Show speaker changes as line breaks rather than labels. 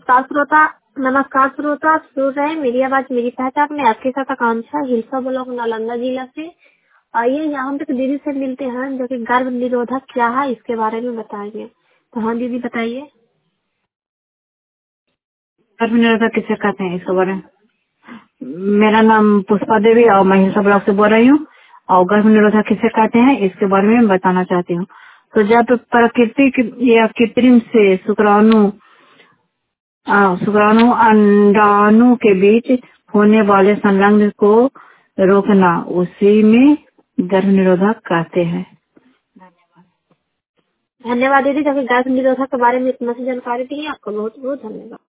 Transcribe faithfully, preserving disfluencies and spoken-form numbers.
नमस्कार श्रोता नमस्कार श्रोता सुन रहे हैं मेरी आवाज मेरी पहचान में आपके साथ आकांक्षा हिलसा ब्लॉक नालंदा जिला से। आइए यहाँ हम तक दीदी से मिलते हैं जो कि गर्भ निरोधक क्या है इसके बारे में बताएंगे। तो हाँ दीदी बताइए।
गर्भ निरोधक किसे कहते हैं इसके बारे में। मेरा नाम पुष्पा देवी और मैं हिलसा ब्लॉक से बोल रही हूँ और गर्भ निरोधक किसे कहते हैं इसके बारे में बताना चाहती हूँ। तो जब प्राकृतिक या कृत्रिम से शुक्राणु आ, शुक्राणु अंडाणु के बीच होने वाले संलग्न को रोकना उसी में गर्भ निरोधक कहते हैं।
धन्यवाद दीदी जो कि गर्भ निरोधक के बारे में इतना सी जानकारी दी है। आपका बहुत बहुत धन्यवाद।